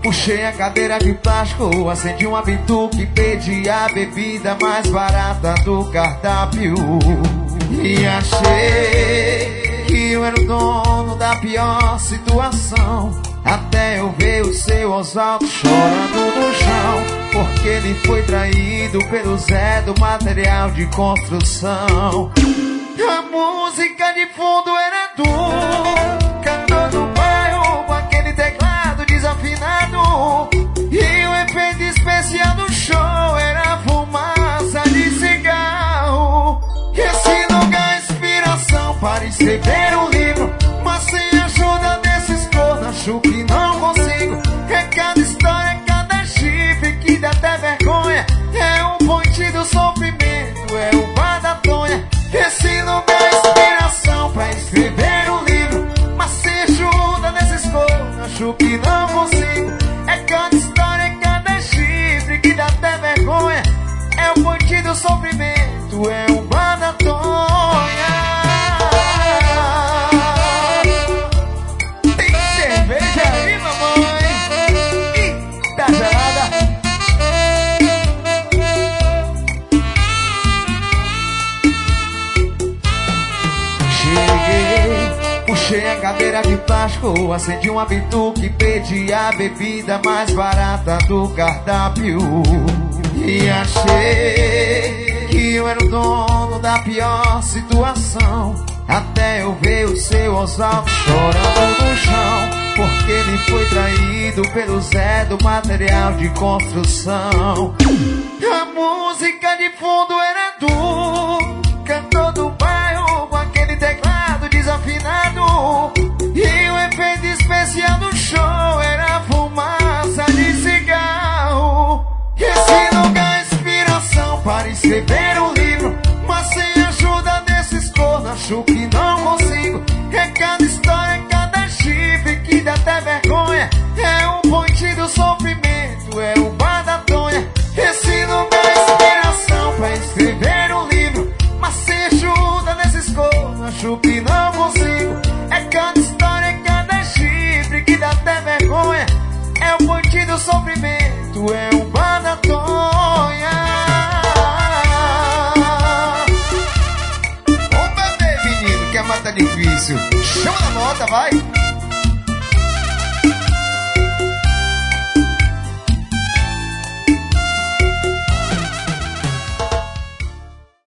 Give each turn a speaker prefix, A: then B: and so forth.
A: Puxei a cadeira de plástico, acendi uma bituca e pedi a bebida mais barata do cardápio. E achei que eu era o dono da pior situação, até eu ver o seu Oswaldo chorando no chão, porque ele foi traído pelo Zé do material de construção. A música de fundo era do cantor do bairro, com aquele teclado desafinado, e o efeito especial do show era fumaça de cigarro. Esse lugar é inspiração para escrever um livro, mas sem a ajuda desses cornos acho que não consigo. É cada história, cada chifre que dá até vergonha, é um ponte do sofrimento, é o bar da Tonha. Esse lugar é inspiração pra escrever um livro, mas sem ajuda desses cornos acho que não consigo. É cada história, cada chifre que dá até vergonha, é o ponte do sofrimento, é o bar da Tonha. Tem cerveja aí, mamãe? Tá gelada? Cheguei, puxei a cadeira de plástico, acendi uma bituca e pedi a bebida mais barata do cardápio. E achei que eu era o dono da pior situação, até eu ver o seu Oswaldo chorando no chão, porque ele foi traído pelo Zé do material de construção. A música de fundo era do cantor do bairro, com aquele teclado desafinado, e o efeito especial do show era fumaça de cigarro. Esse lugar é inspiração para escrever um livro, mas sem a ajuda desses cornos acho que não consigo. É cada história, cada chifre que dá até vergonha, é um ponte do sofrimento, é o bar da Tonha. Esse lugar é inspiração pra escrever um livro, mas sem ajuda desses cornos acho que não consigo. É cada história, cada chifre que dá até vergonha, é o ponte do sofrimento, é o bar da Tonha. Vamos beber, menino, que a mata é difícil. Chama a nota, vai!